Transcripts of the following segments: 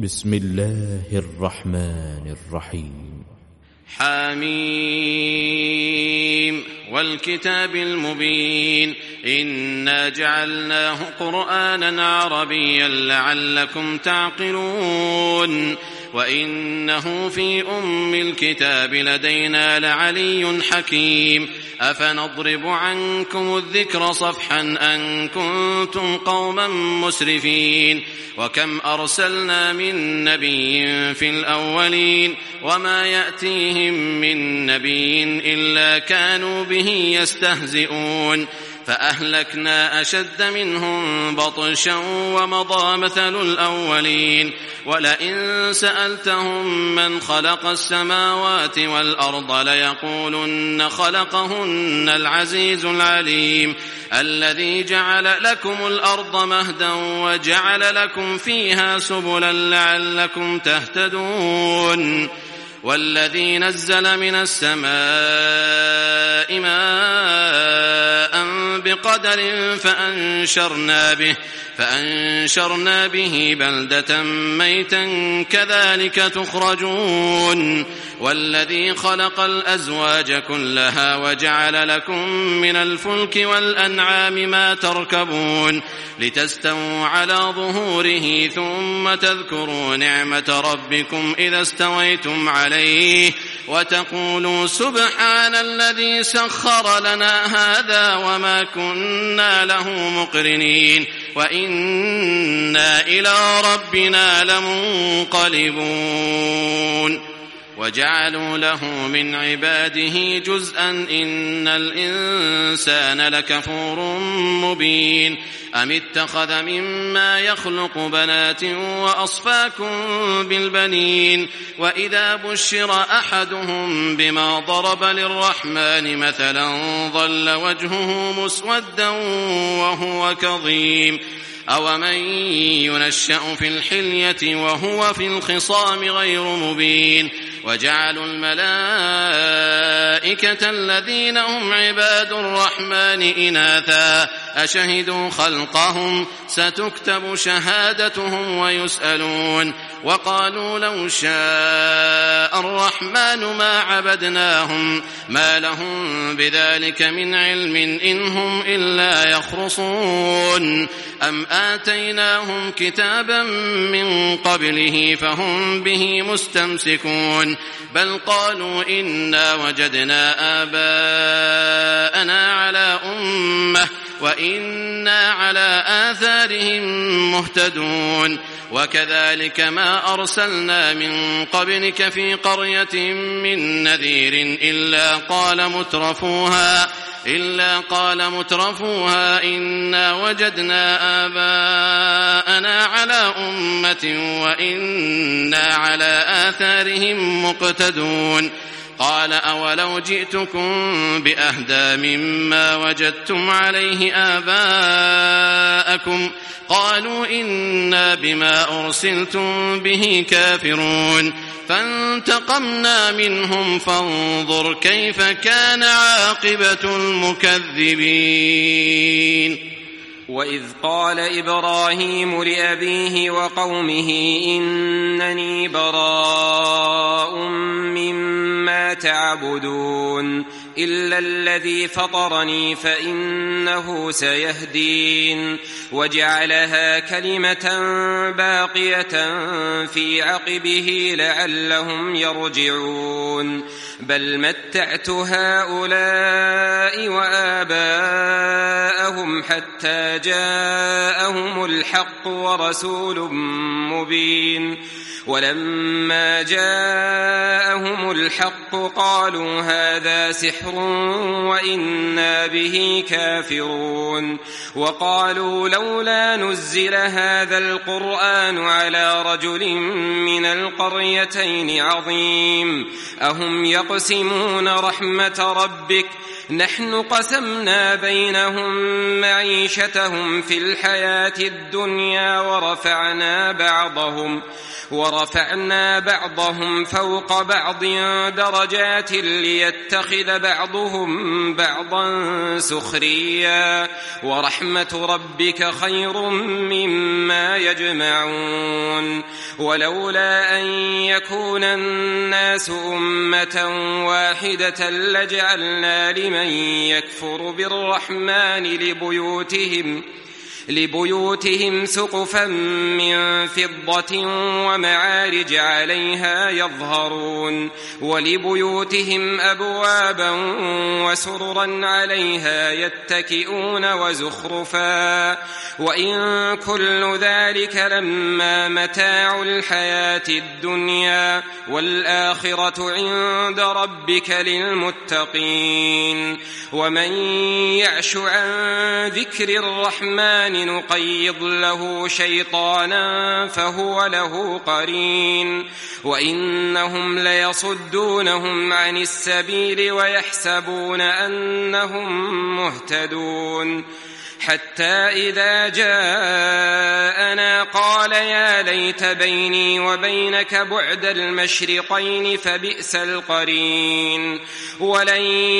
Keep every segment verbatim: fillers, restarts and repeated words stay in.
بسم الله الرحمن الرحيم. حميم والكتاب المبين إنا جعلناه قرآنا عربيا لعلكم تعقلون وإنه في أم الكتاب لدينا لعلي حكيم أفنضرب عنكم الذكر صفحا أن كنتم قوما مسرفين وكم أرسلنا من نبي في الأولين وما يأتيهم من نبي إلا كانوا به يستهزئون فأهلكنا أشد منهم بطشا ومضى مثل الأولين ولئن سألتهم من خلق السماوات والأرض ليقولن خلقهن العزيز العليم الذي جعل لكم الأرض مهدا وجعل لكم فيها سبلا لعلكم تهتدون والذي نزل من السماء ماء بقدر فأنشرنا به فأنشرنا به بلدة ميتا كذلك تخرجون والذي خلق الأزواج كلها وجعل لكم من الفلك والأنعام ما تركبون لتستووا على ظهوره ثم تذكروا نعمة ربكم إذا استويتم عليه وتقولوا سبحان الذي سخر لنا هذا وما كنا له مقرنين وإنا إلى ربنا لمنقلبون وجعلوا له من عباده جزءا إن الإنسان لكفور مبين أم اتخذ مما يخلق بنات وأصفاكم بالبنين وإذا بشر أحدهم بما ضرب للرحمن مثلا ظل وجهه مسودا وهو كظيم أومن ينشأ في الحلية وهو في الخصام غير مبين وجعلوا الملائكة الذين هم عباد الرحمن إناثا أشهدوا خلقهم ستكتب شهادتهم ويسألون وقالوا لو شاء الرحمن ما عبدناهم ما لهم بذلك من علم إن هم إلا يخرصون أم آتيناهم كتابا من قبله فهم به مستمسكون بل قالوا إنا وجدنا آباءنا على أمة وإنا على آثارهم مهتدون وكذلك ما أرسلنا من قبلك في قرية من نذير إلا قال مترفوها إلا قال مترفوها إنا وجدنا آباءنا على أمة وإنا على آثارهم مقتدون قال أولو جئتكم بأهدى مما وجدتم عليه آباءكم قالوا إنا بما أرسلتم به كافرون فانتقمنا منهم فانظر كيف كان عاقبة المكذبين. وإذ قال إبراهيم لأبيه وقومه إنني براء مما تعبدون إلا الذي فطرني فإنه سيهدين وجعلها كلمة باقية في عقبه لعلهم يرجعون بل متعت هؤلاء وآباءهم حتى جاءهم الحق ورسول مبين ولما جاءهم الحق قالوا هذا سحر وإنا به كافرون وقالوا لولا نزل هذا القرآن على رجل من القريتين عظيم أهم يقسمون رحمة ربك نحن قسمنا بينهم معيشتهم في الحياة الدنيا ورفعنا بعضهم ورفعنا بعضهم فوق بعض درجات ليتخذ بعضهم بعضا سخريا ورحمة ربك خير مما يجمعون ولولا أن يكون الناس أمة واحدة لجعلنا لمن يكفر بالرحمن لبيوتهم لبيوتهم سقفا من فضة ومعارج عليها يظهرون ولبيوتهم أبوابا وسررا عليها يتكئون وزخرفا وإن كل ذلك لما متاع الحياة الدنيا والآخرة عند ربك للمتقين ومن يعش عن ذكر الرحمن نقيض له شيطانا فهو له قرين وإنهم ليصدونهم عن السبيل ويحسبون أنهم مهتدون حتى إذا جاءنا قال يا ليت بيني وبينك بعد المشرقين فبئس القرين ولن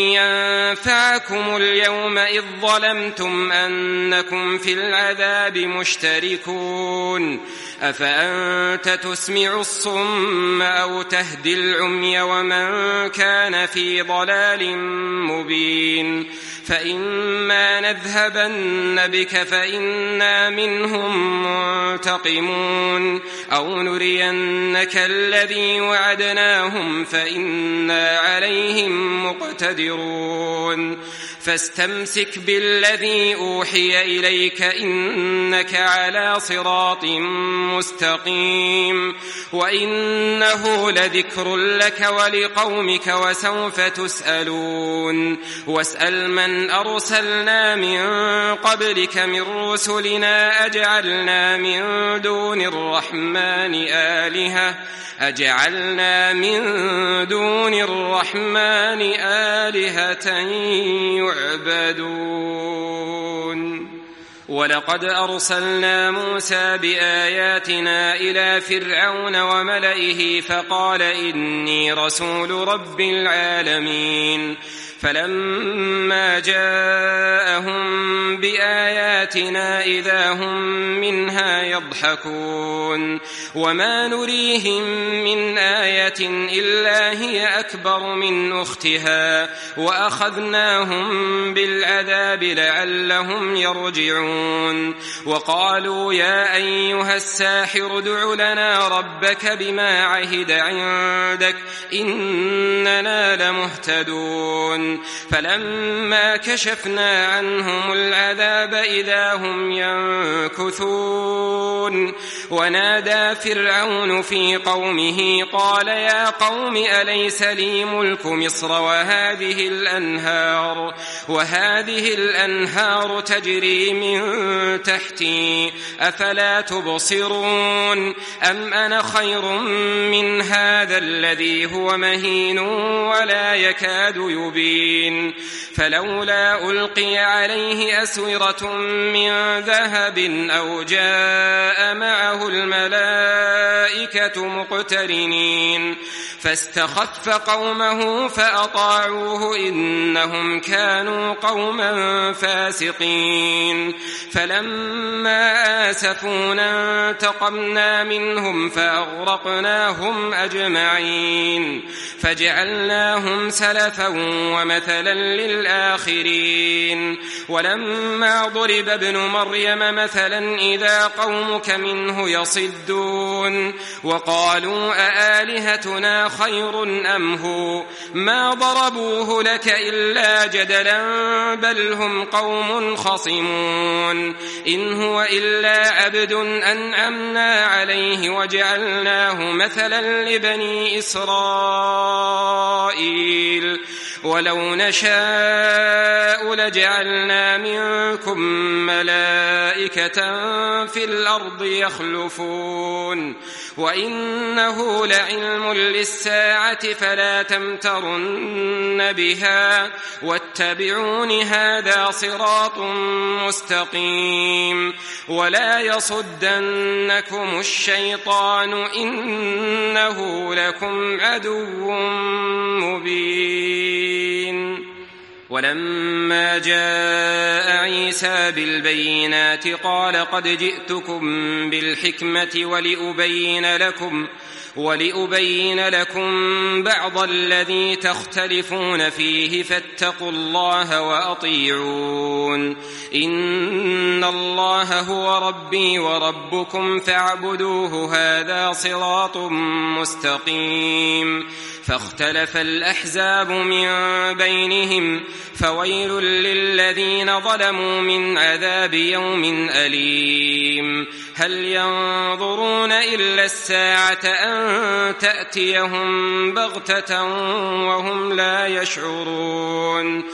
ينفعكم اليوم إذ ظلمتم أنكم في العذاب مشتركون أفأنت تسمع الصم أو تهدي العمي ومن كان في ضلال مبين فإما نذهبن بك فإنا منهم منتقمون أو نرينك الذي وعدناهم فإنا عليهم مقتدرون فاستمسك بالذي أوحي إليك إنك على صراط مستقيم وإنه لذكر لك ولقومك وسوف تسألون واسأل من أرسلنا من قبلك من رسلنا أجعلنا من دون الرحمن آلهة أجعلنا من دون الرحمن آلهة يعبدون ولقد أرسلنا موسى بآياتنا إلى فرعون وملئه فقال إني رسول رب العالمين فلما جاءهم بآياتنا إذا هم منها يضحكون وما نريهم من آية إلا هي أكبر من أختها وأخذناهم بالعذاب لعلهم يرجعون وقالوا يا أيها الساحر ادع لنا ربك بما عهد عندك إننا لمهتدون فلما كشفنا عنهم العذاب إذا هم ينكثون ونادى فرعون في قومه قال يا قوم أليس لي ملك مصر وهذه الأنهار وهذه الأنهار تجري من تحتي أفلا تبصرون أم أنا خير من هذا الذي هو مهين ولا يكاد يبين فلولا ألقي عليه أسورة من ذهب أو جاء معه الملائكة مقترنين فاستخف قومه فأطاعوه إنهم كانوا قوما فاسقين فلما آسفونا انتقمنا منهم فأغرقناهم أجمعين فجعلناهم سلفا ومثلا للآخرين ولما ضرب ابن مريم مثلا إذا قومك منه يصدون وقالوا أآلهتنا خير أم هو ما ضربوه لك إلا جدلا بل هم قوم خصمون إن هو إلا عبد أنعمنا عليه وجعلناه مثلا لبني إسرائيل ولو لو نشاء لجعلنا منكم ملائكة في الأرض يخلفون وإنه لعلم للساعة فلا تمترن بها واتبعون هذا صراط مستقيم ولا يصدنكم الشيطان إنه لكم عدو مبين. ولما جاء عيسى بالبينات قال قد جئتكم بالحكمة ولأبين لكم ولأبين لكم بعض الذي تختلفون فيه فاتقوا الله وأطيعون إن الله هو ربي وربكم فاعبدوه هذا صراط مستقيم. فاختلف الأحزاب من بينهم فويل للذين ظلموا من عذاب يوم أليم. هل ينظرون إلا الساعة أن تأتيهم بغتة وهم لا يشعرون.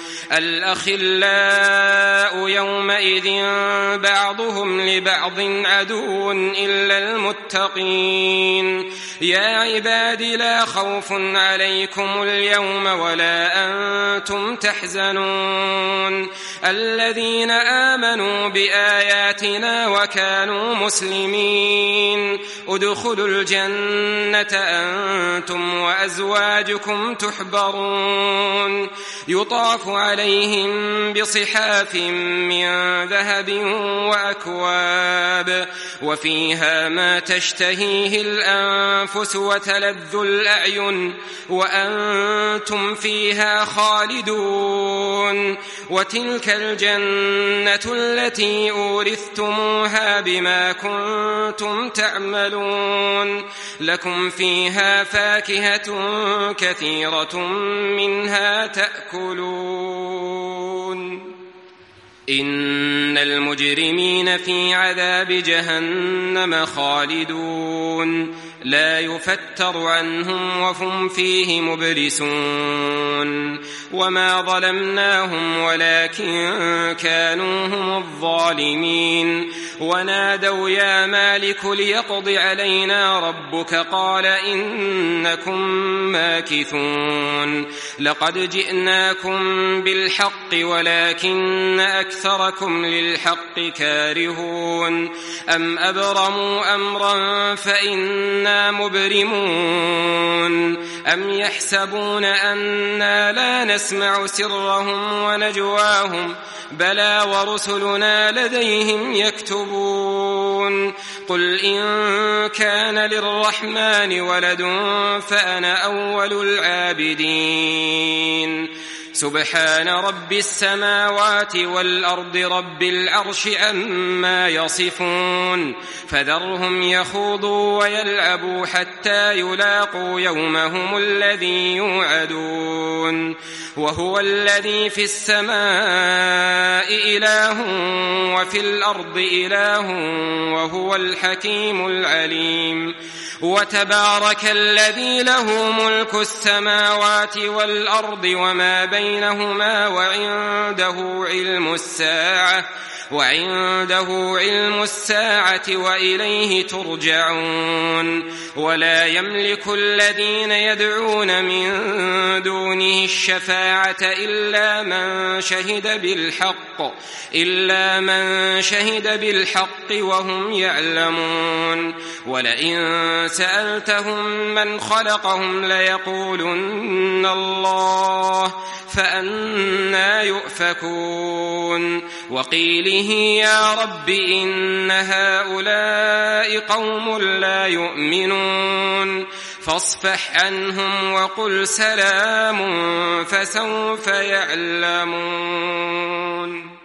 الأخلاء يومئذ بعضهم لبعض عدو إلا المتقين. يا عباد لا خوف عليكم اليوم ولا أنتم تحزنون الذين آمنوا بآياتنا وكانوا مسلمين ادخلوا الجنة أنتم وأزواجكم تحبرون يطاف عليهم بصحاف من ذهب وأكواب وفيها ما تشتهيه الأنفس وتلذ الأعين وأنتم فيها خالدون. وتلك الجنة التي أورثتموها بما كنتم تعملون لكم فيها فاكهة كثيرة منها تأكلون. إن المجرمين في عذاب جهنم خالدون لا يفتر عنهم وهم فيه مبلسون. وما ظلمناهم ولكن كانوا هم الظالمين. ونادوا يا مالك ليقض علينا ربك قال إنكم ماكثون. لقد جئناكم بالحق ولكن أكثركم للحق كارهون. أم أبرموا أمرا فإنا مبرمون أم يحسبون أنا لا نسمع سرهم ونجواهم بلى ورسلنا لديهم يكتبون. قل إن كان للرحمن ولد فأنا أول العابدين. سبحان رب السماوات والأرض رب العرش عما يصفون. فذرهم يخوضوا ويلعبوا حتى يلاقوا يومهم الذي يوعدون. وهو الذي في السماء إله وفي الأرض إله وهو الحكيم العليم. وتبارك الذي له ملك السماوات والأرض وما بينهما وعنده علم الساعة وعنده علم الساعة وإليه ترجعون. ولا يملك الذين يدعون من دونه الشفاعة إلا من شهد بالحق إلا من شهد بالحق وهم يعلمون. ولئن سألتهم من خلقهم ليقولن الله فأنى يؤفكون. وقيله يا رب إن هؤلاء قوم لا يؤمنون فاصفح عنهم وقل سلام فسوف يعلمون.